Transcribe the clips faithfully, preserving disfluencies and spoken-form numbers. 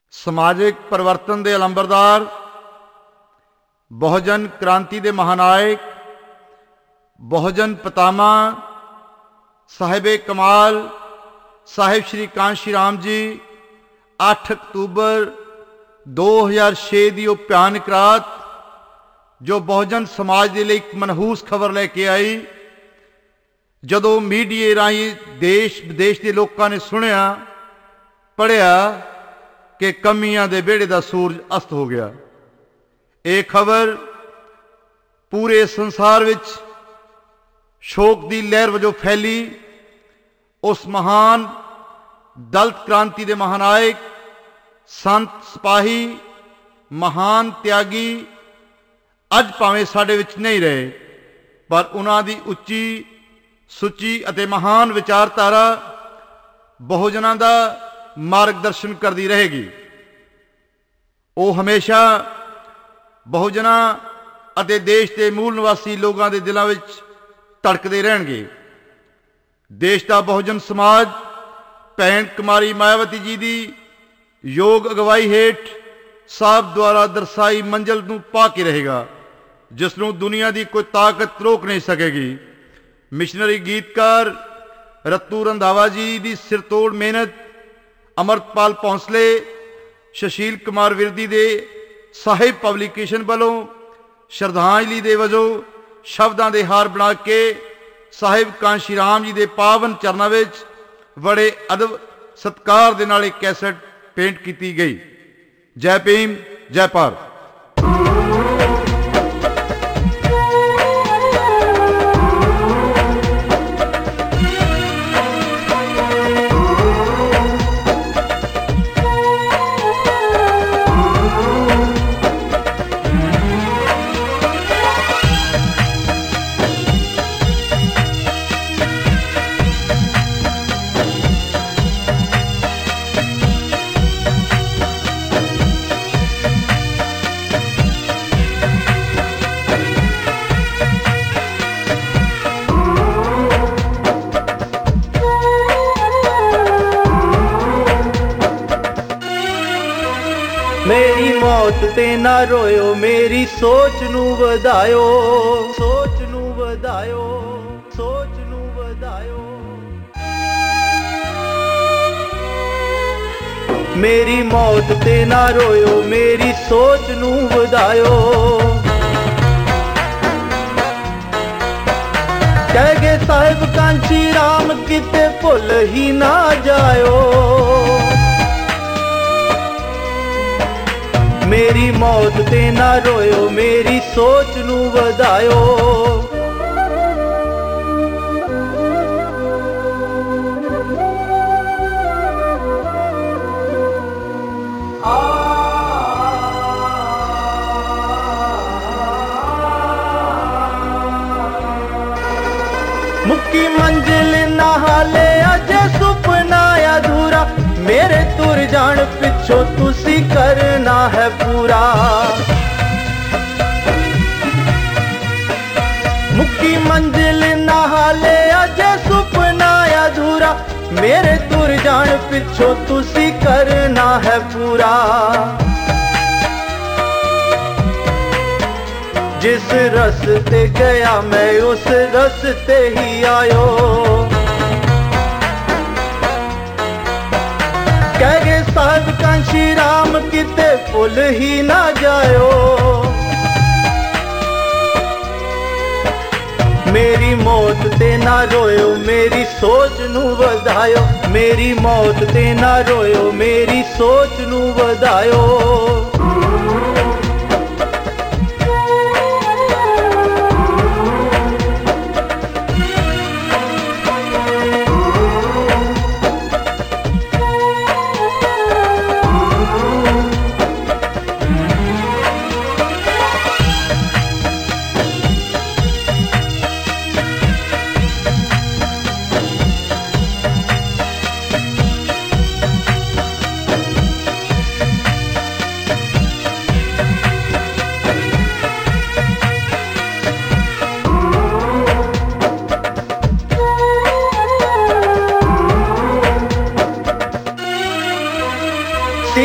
समाजिक परिवर्तन के अलंबरदार, बहुजन क्रांति के महानायक, बहुजन पितामा साहिबे कमाल साहिब श्री कांशी राम जी अठ अक्तूबर दो हज़ार छे की भयानक रात जो बहुजन समाज के लिए एक मनहूस खबर लेके आई। जदों मीडिया राही देश विदेश के लोगों ने सुनिया पढ़िया कि कमियां दे बेड़े का सूरज अस्त हो गया। ये खबर पूरे संसार विच शोक की लहर वजों फैली। उस महान दलित क्रांति के महानायक, संत सिपाही, महान त्यागी अज भावें साडे विच नहीं रहे, पर उन्हां दी उच्ची सुची अते महान विचारधारा बहुजनां दा मार्गदर्शन करती रहेगी। वो हमेशा बहुजनां अते देश के मूल निवासी लोगों के दिलों में धड़कते रहेंगे। देश का बहुजन समाज भैन कुमारी मायावती जी की योग अगवाई हेठ साहब द्वारा दर्शाई मंजिल नूं पा के रहेगा, जिसनों दुनिया की कोई ताकत रोक नहीं सकेगी। मिशनरी गीतकार रत्तू रंधावा जी की सिरतोड़ मेहनत, अमरतपाल भौंसले, सुशील कुमार विरदी दे साहिब पब्लिकेशन वालों श्रद्धांजलि दे वजों शब्दां दे हार बना के साहिब कांशी राम जी के पावन चरणों में बड़े अदब सत्कार दे नाल एक कैसेट पेंट की गई। जय भीम, जय भारत। मेरी मौत ते ना रोयो, मेरी सोच नू वधायो, सोच नू वधायो, सोच नू वधायो। मेरी मौत ते ना रोयो, मेरी सोच नू वधायो। कह गए साहिब कांशी राम किते भुल ही ना जायो। मेरी मौत ते ना रोयो, मेरी सोच नू वधायो। मुक्की मंजिल ना हाले अजे सुपना अधूरा, मेरे तुर जान पिछो तुसी करना है पूरा। मुक्की मंजिल ना हाले अजे सुपना अधूरा, मेरे तुर जान पिछो तुसी करना है पूरा। जिस रस्ते गया मैं उस रस्ते ही आयो। कह गए साहिब कांशी राम किते भुल ही ना जायो। मेरी मौत ते ना रोयो, मेरी सोच नू वधायो। मेरी मौत ते ना रोयो, मेरी सोच नू वधायो।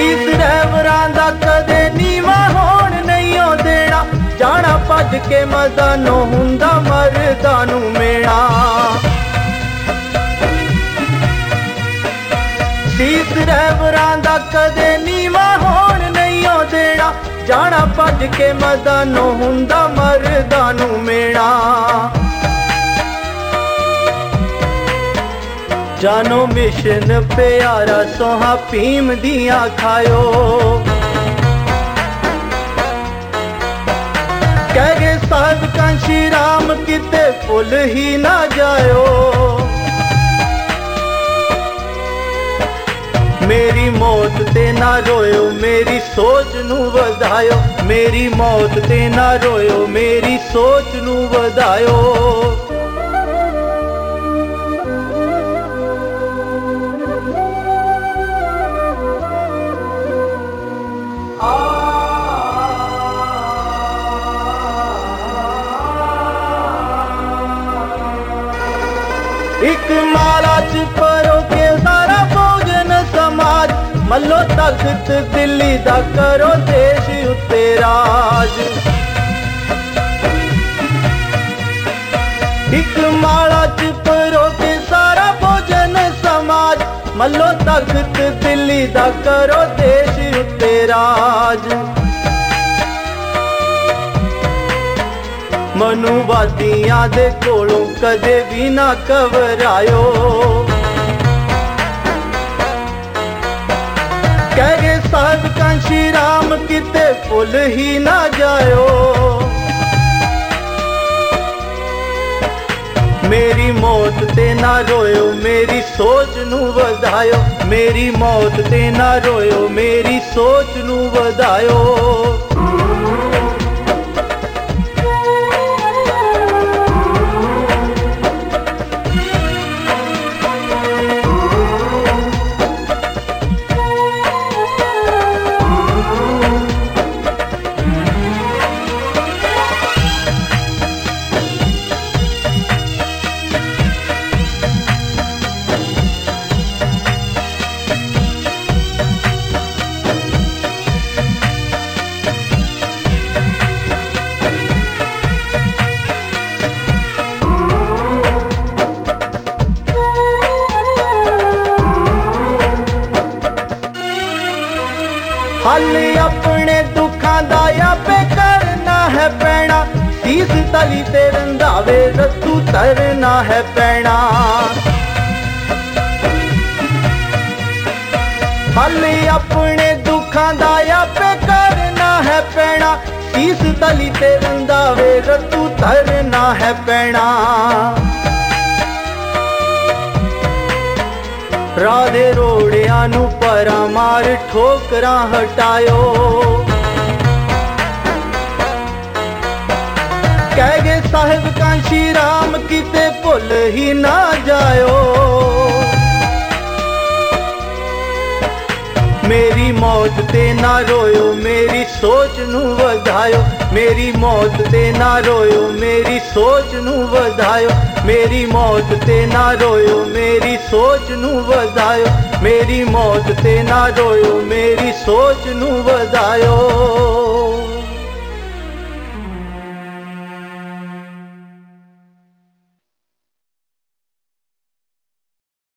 ਸੀਸ ਰਹਿਬਰਾਂ ਦਾ ਕਦੇ ਨੀਵਾ ਹੋਣ ਨਹੀਂ ਓ ਦੇਣਾ, ਜਾਣਾ ਭੱਜ ਕੇ ਮਰਦਾਨੋਂ ਹੁੰਦਾ ਮਰਦਾਂ ਨੂੰ ਮੇਣਾ। ਸੀਸ ਰਹਿਬਰਾਂ ਦਾ ਕਦੇ ਨੀਵਾ ਹੋਣ ਨਹੀਂ ਓ ਦੇਣਾ, ਜਾਣਾ ਭੱਜ ਕੇ ਮਰਦਾਨੋਂ ਹੁੰਦਾ ਮਰਦਾਂ ਨੂੰ ਮੇਣਾ। जानो मिशन प्यारा सोहा भीम दिया खायो, कह गए साहब कांशी राम किते भुल ही ना जायो। मेरी मौत ते ना रोयो मेरी सोच नू वधायो, मेरी मौत ते ना रोयो मेरी सोच नू वधायो। एक माला च परो के सारा भोजन समाज, मल्लो तख्त दिल्ली दा करो देश उत्ते राज। एक माला च परो के सारा भोजन समाज, मल्लो तख्त दिल्ली दा करो देश उत्ते राज। मनुवादियां दे कोलों कदे भी ना घबरायो, कह गए साहब कांशी राम किते भुल ही ना जायो। मेरी मौत ते ना रोयो मेरी सोच नू वधायो, मेरी मौत ते ना रोयो मेरी सोच नू वधायो। हल अपने दुखां दा आपे करना है पैना, सीस तली ते रंधावे रत्तू तरना है पैना। हल अपने दुखां दा आपे करना है पैना, सीस तली ते रंधावे रत्तू तरना है पैना। राधे रोड़ियां नू परा मार ठोकरां हटायो, कह गए साहिब कांशी राम किते भुल ही ना जायो। मेरी मौत ते ना रोयो मेरी सोच नू वधायो, मेरी मौत ते ना रोयो मेरी सोच नू वधायो। मेरी मौत ते ना रोयो मेरी सोच नू वधायो, मेरी मौत ते ना रोयो मेरी सोच नू वधायो।